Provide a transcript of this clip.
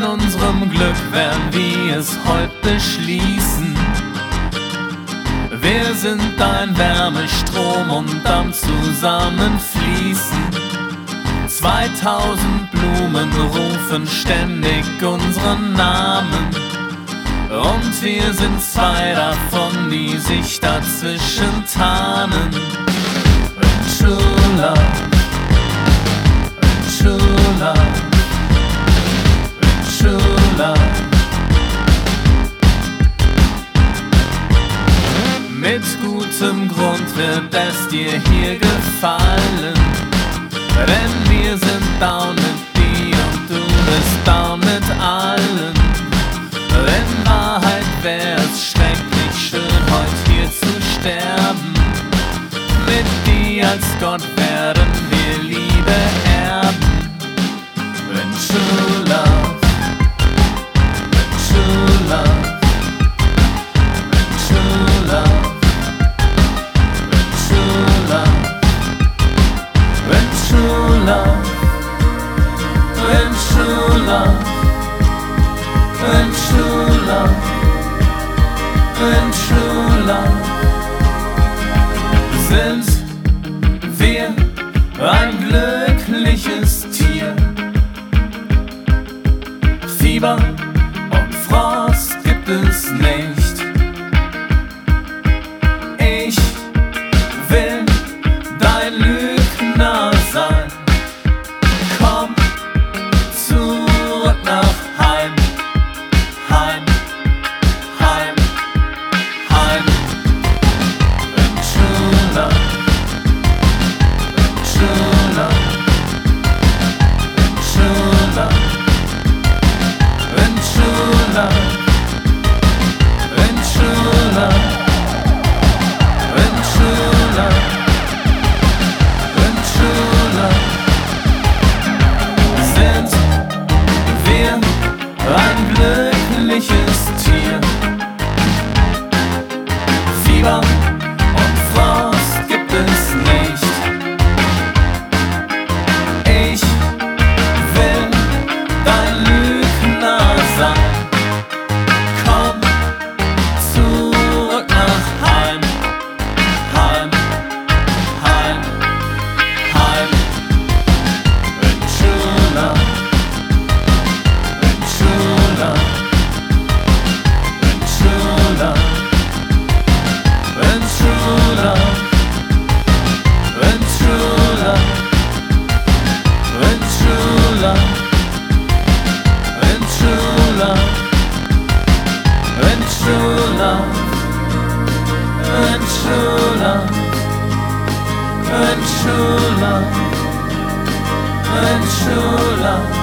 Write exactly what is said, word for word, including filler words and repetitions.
unserem Glück werden wir es heute beschließen. Wir sind ein Wärmestrom und am Zusammenfließen. Zweitausend Blumen rufen ständig unseren Namen. Und wir sind zwei davon, die sich dazwischen tarnen. In True Love, in True Love, in True Love. Mit gutem Grund wird es dir hier gefallen, denn wir sind down mit dir und du bist down mit allen. In Wahrheit wär's schrecklich schön, heute hier zu sterben. Mit dir als Gott werden wir Liebe erben. In True Love, in True Love, in True Love, in True Love, in True Love, in True Love, in True Love, in True Love. Sind wir ein glückliches Tier? Fieber und Frost gibt es nicht. Ich will dein Lügner sein. Komm zurück nach Heim, Heim, Heim, Heim. In True Love, in True Love, in True Love, in True Love, in True Love, in True Love, in True Love. Sind wir ein glückliches Tier? Fieber und Frost gibt es nicht. Ich will dein Lügner sein. Komm zurück nach Heim, Heim, Heim, Heim. In True Love, in True Love, in True Love, in True Love, in True Love, in True Love, in True Love, in True Love, in True Love, in True Love, in True Love.